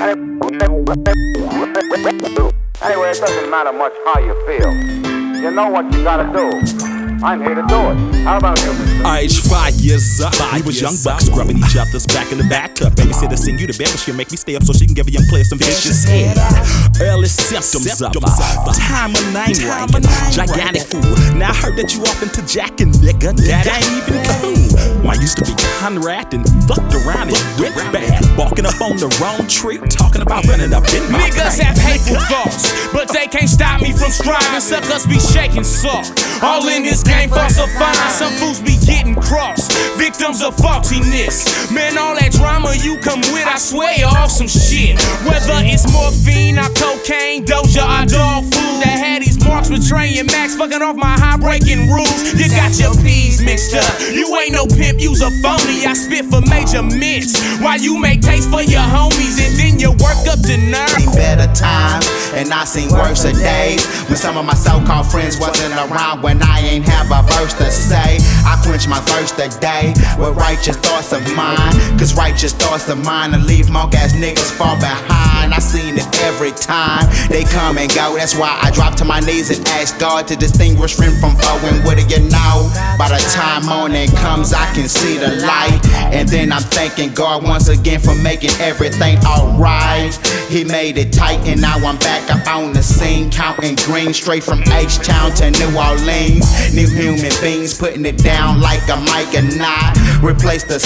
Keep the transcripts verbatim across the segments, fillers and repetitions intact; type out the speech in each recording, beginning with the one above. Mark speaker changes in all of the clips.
Speaker 1: Anyway, it doesn't matter much how you feel. You know what you gotta do. I'm here to do it. How about you, mister?
Speaker 2: Age five years up, we was young bucks scrubbing each other's back in the bathtub. Babysitter sing you to bed, but she'll make me stay up so she can give a young player some vicious head. Early symptoms of uh, time of nine ranking, gigantic fool. Now I heard that you off into Jack and nigga, that ain't even cool. I used to be Conrad and fucked around and whipped bad, walking up on the wrong tree, talking about running up in my
Speaker 3: Niggas have hateful thoughts, but they can't stop me from striving. Suckers be shaking soft. All in this game falsified. Some fools be getting cross, victims of faultiness. Man, all that drama you come with, I swear you're off some shit. Whether it's morphine or cocaine, doja or dog food, that had these marks betraying Max, fucking off my high breaking rules. You got your P's mixed up. You ain't no pimp, you's a phony. I spit for major mints while you make taste for your homies, and then you work up to nerve.
Speaker 4: Better times, and I seen worse of days when some of my so-called friends wasn't around, when I ain't have a verse to say. I quench my thirst today with righteous thoughts of mine, cause righteous thoughts of mine will leave monk ass niggas far behind. I seen it every time they come and go. That's why I drop to my knees and ask God to distinguish friend from foe. And what do you know? By the time morning comes, I can see the light, and then I'm thanking God once again for making everything alright. He made it tight, and now I'm back up on the scene, counting green straight from H-Town to New Orleans. New human beings putting it down like a mic and not replace the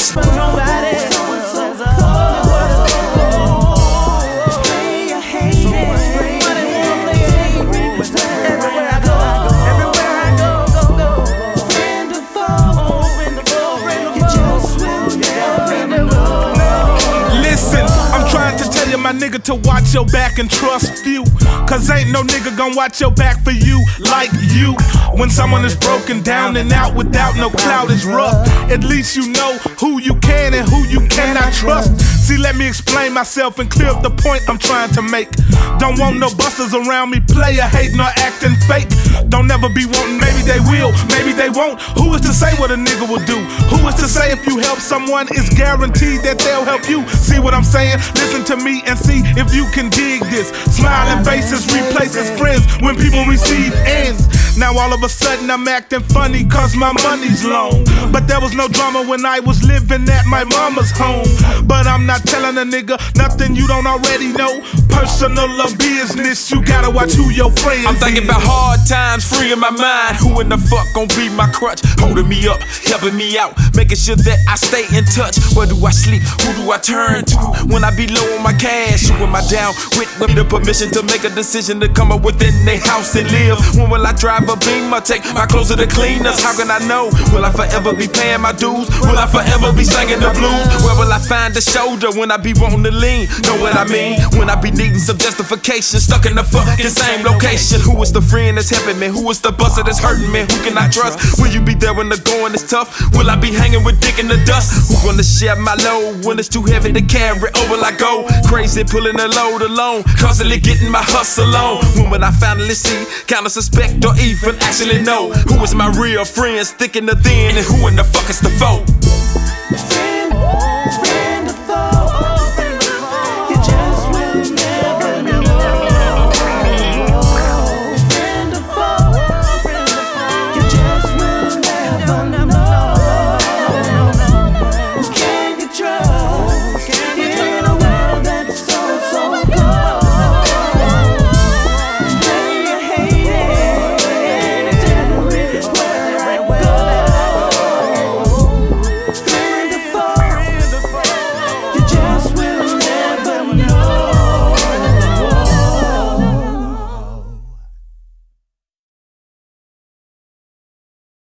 Speaker 5: my nigga to watch your back and trust few, cause ain't no nigga gon' watch your back for you like you. When someone is broken down and out without no clout is rough. At least you know who you can and who you cannot trust. See, let me explain myself and clear up the point I'm trying to make. Don't want no busters around me, player hating or acting fake. Don't never be wanting, maybe they will, maybe they won't. Who is to say what a nigga will do? Who is to say if you help someone, it's guaranteed that they'll help you? See what I'm saying? Listen to me and see if you can dig this. Smiling faces replaces friends when people receive ends. Now all of a sudden I'm acting funny cause my money's long, but there was no drama when I was living at my mama's home. But I'm not telling a nigga nothing you don't already know. Personal or business, you gotta watch who your friends
Speaker 2: I'm thinking
Speaker 5: is.
Speaker 2: about hard times, freeing my mind. Who in the fuck gon' be my crutch? Holding me up, helping me out, making sure that I stay in touch. Where do I sleep? Who do I turn to when I be low on my cash? Who am I down with with the permission to make a decision to come up within their house and live? When will I drive a Beamer, take my clothes to the cleaners? How can I know? Will I forever be paying my dues? Will I forever be singing the blues? Where will I find the shoulder when I be wanting to lean? Know what I mean? When I be needing some justification, stuck in the fucking same location. Who is the friend that's helping me? Who is the buster that's hurting me? Who can I trust? Will you be there when the going is tough? Will I be hanging with dick in the dust? Who gonna share my load when it's too heavy to carry? Or will I go crazy pulling the load alone, constantly getting my hustle on? When will I finally see, kinda suspect or even actually know who is my real friend, sticking the thin, and who in the fuck is the foe?